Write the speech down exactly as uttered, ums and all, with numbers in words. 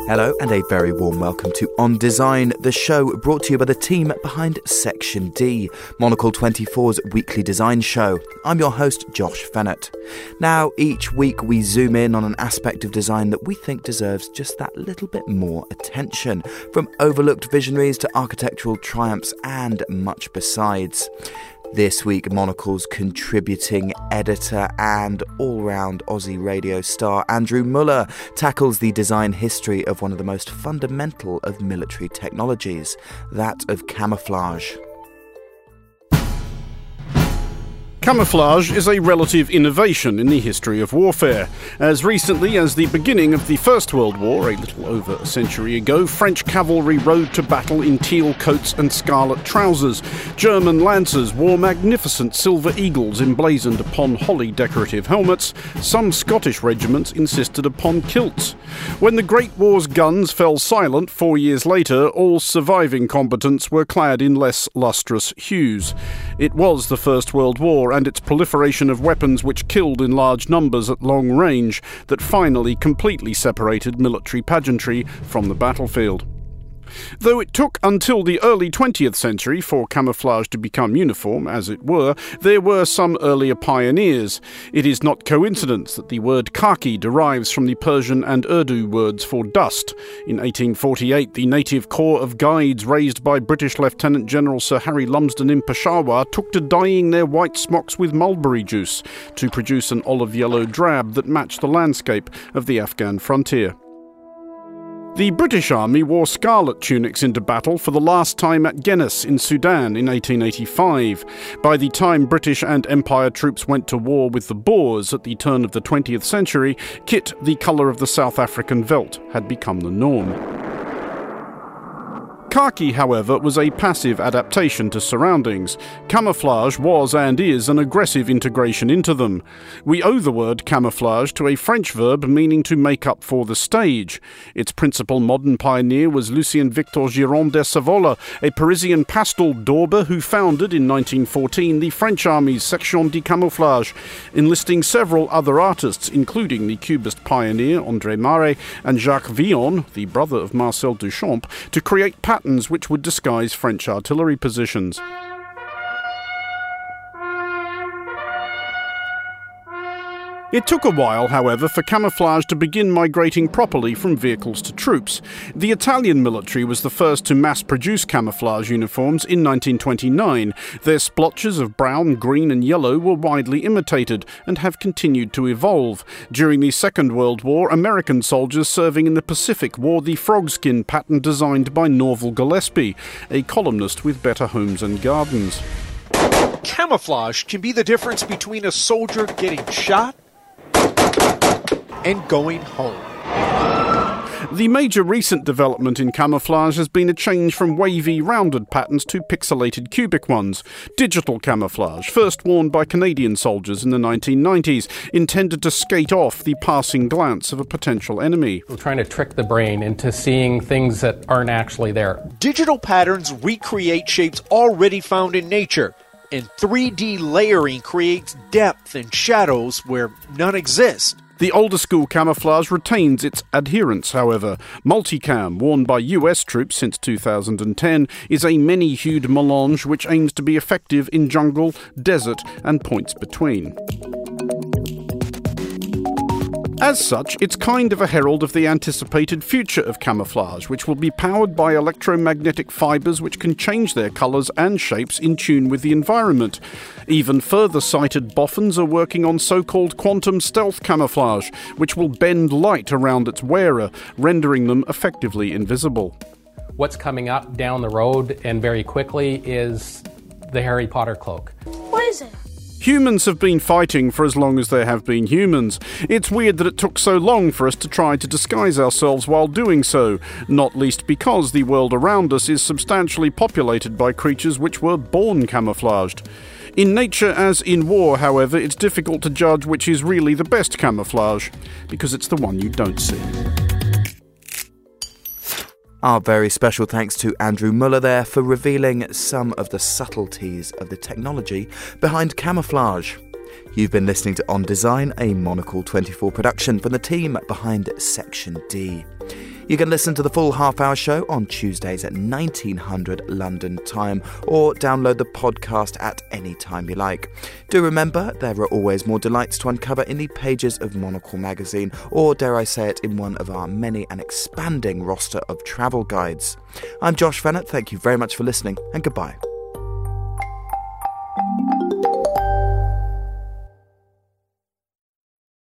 Hello and a very warm welcome to On Design, the show brought to you by the team behind Section D, Monocle twenty-four's weekly design show. I'm your host, Josh Fennett. Now, each week we zoom in on an aspect of design that we think deserves just that little bit more attention, from overlooked visionaries to architectural triumphs and much besides. This week, Monocle's contributing editor and all-round Aussie radio star Andrew Muller tackles the design history of one of the most fundamental of military technologies, that of camouflage. Camouflage is a relative innovation in the history of warfare. As recently as the beginning of the First World War, a little over a century ago, French cavalry rode to battle in teal coats and scarlet trousers. German lancers wore magnificent silver eagles emblazoned upon holly decorative helmets. Some Scottish regiments insisted upon kilts. When the Great War's guns fell silent four years later, all surviving combatants were clad in less lustrous hues. It was the First World War and its proliferation of weapons which killed in large numbers at long range that finally completely separated military pageantry from the battlefield. Though it took until the early twentieth century for camouflage to become uniform, as it were, there were some earlier pioneers. It is not coincidence that the word khaki derives from the Persian and Urdu words for dust. In eighteen forty-eight, the native corps of guides raised by British Lieutenant General Sir Harry Lumsden in Peshawar took to dyeing their white smocks with mulberry juice to produce an olive-yellow drab that matched the landscape of the Afghan frontier. The British Army wore scarlet tunics into battle for the last time at Guinness in Sudan in eighteen eighty-five. By the time British and Empire troops went to war with the Boers at the turn of the twentieth century, kit the colour of the South African veldt had become the norm. Khaki, however, was a passive adaptation to surroundings. Camouflage was and is an aggressive integration into them. We owe the word camouflage to a French verb meaning to make up for the stage. Its principal modern pioneer was Lucien Victor Giron de Savola, a Parisian pastel dauber who founded in nineteen fourteen the French Army's Section de Camouflage, enlisting several other artists, including the Cubist pioneer André Marais and Jacques Villon, the brother of Marcel Duchamp, to create patterns which would disguise French artillery positions. It took a while, however, for camouflage to begin migrating properly from vehicles to troops. The Italian military was the first to mass-produce camouflage uniforms in nineteen twenty-nine. Their splotches of brown, green and yellow were widely imitated and have continued to evolve. During the Second World War, American soldiers serving in the Pacific wore the frogskin pattern designed by Norval Gillespie, a columnist with Better Homes and Gardens. Camouflage can be the difference between a soldier getting shot and going home. The major recent development in camouflage has been a change from wavy, rounded patterns to pixelated cubic ones. Digital camouflage, first worn by Canadian soldiers in the nineteen nineties, intended to skate off the passing glance of a potential enemy. We're trying to trick the brain into seeing things that aren't actually there. Digital patterns recreate shapes already found in nature, and three D layering creates depth and shadows where none exist. The older school camouflage retains its adherence, however. Multicam, worn by U S troops since two thousand ten, is a many-hued melange which aims to be effective in jungle, desert and points between. As such, it's kind of a herald of the anticipated future of camouflage, which will be powered by electromagnetic fibres which can change their colours and shapes in tune with the environment. Even further sighted boffins are working on so-called quantum stealth camouflage, which will bend light around its wearer, rendering them effectively invisible. What's coming up down the road, and very quickly, is the Harry Potter cloak. What is it? Humans have been fighting for as long as there have been humans. It's weird that it took so long for us to try to disguise ourselves while doing so, not least because the world around us is substantially populated by creatures which were born camouflaged. In nature, as in war, however, it's difficult to judge which is really the best camouflage, because it's the one you don't see. Our very special thanks to Andrew Muller there for revealing some of the subtleties of the technology behind camouflage. You've been listening to On Design, a Monocle twenty-four production from the team behind Section D. You can listen to the full half-hour show on Tuesdays at nineteen hundred London time, or download the podcast at any time you like. Do remember, there are always more delights to uncover in the pages of Monocle magazine, or dare I say it, in one of our many and expanding roster of travel guides. I'm Josh Fennett, thank you very much for listening, and goodbye.